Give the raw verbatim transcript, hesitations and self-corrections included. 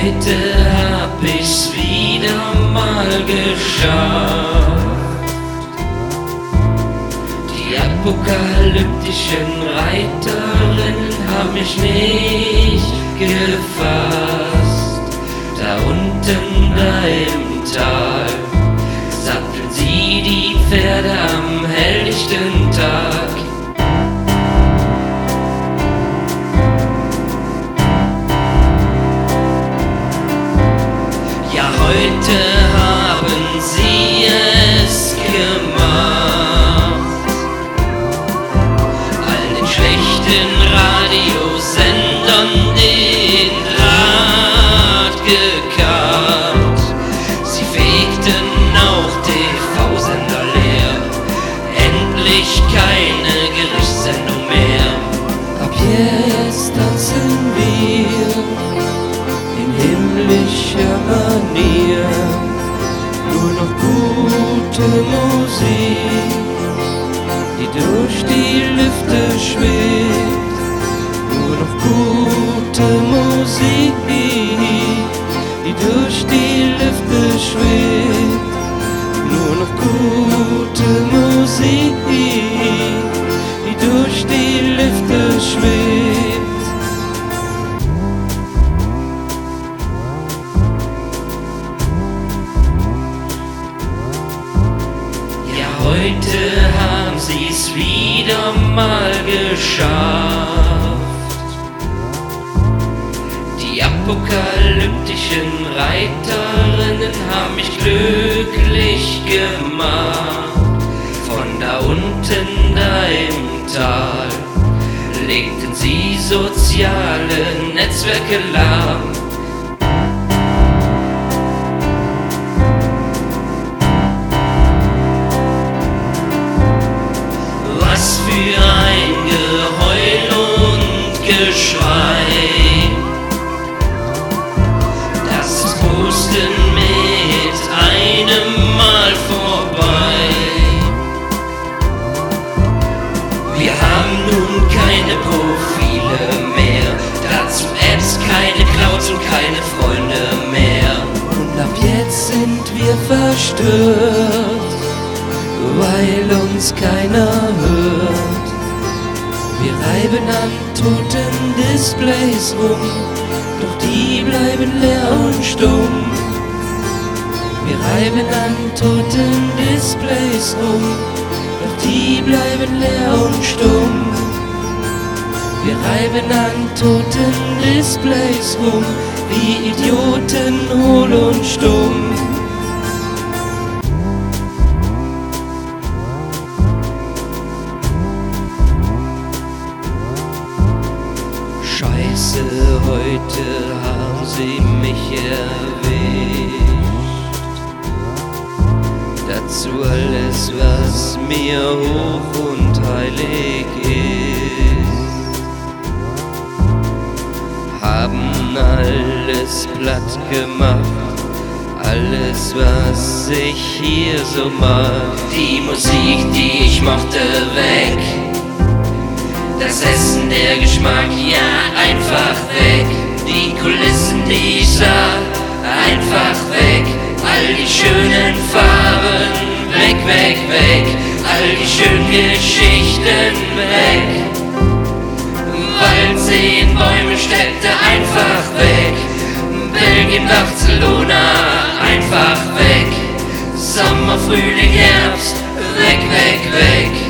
heute hab ich's wieder mal geschafft. Die apokalyptischen Reiterinnen haben mich nicht gefasst. Da unten da im Tal satteln sie die Pferde am helllichten Tag. Ja, heute haben sie es gemacht. All den schlechten Radiosendern den Draht gekappt. Sie fegten auch T V-Sender leer. Endlich keine Gerichtssendung mehr. Ab jetzt tanzen wir in himmlischer Manier, nur noch gute Musik, die durch die Lüfte schwebt. Nur noch gute Musik, die durch die Lüfte schwebt. Nur noch gute Musik, die durch die Lüfte schwebt. Heute haben sie's wieder mal geschafft. Die apokalyptischen Reiterinnen haben mich glücklich gemacht. Von da unten da im Tal legten sie soziale Netzwerke lahm. Was für ein Geheul und Geschrei, das ist Posten mit einem Mal vorbei. Wir haben nun keine Profile mehr, dazu Apps, keine Clouds und keine Freunde mehr. Und ab jetzt sind wir verstört, weil uns keiner hört. Wir reiben an toten Displays rum, doch die bleiben leer und stumm. Wir reiben an toten Displays rum, doch die bleiben leer und stumm. Wir reiben an toten Displays rum, wie Idioten hohl und stumm. Scheiße, heute haben sie mich erwischt. Dazu alles, was mir hoch und heilig ist. Haben alles platt gemacht, alles, was ich hier so mag. Die Musik, die ich mochte, weg. Das Essen, der Geschmack, ja, einfach weg. Die Kulissen, die ich sah, einfach weg. All die schönen Farben, weg, weg, weg. All die schönen Geschichten, weg. Waldseen, Bäume, Städte, einfach weg. Belgien, Barcelona, einfach weg. Sommer, Frühling, Herbst, weg, weg, weg.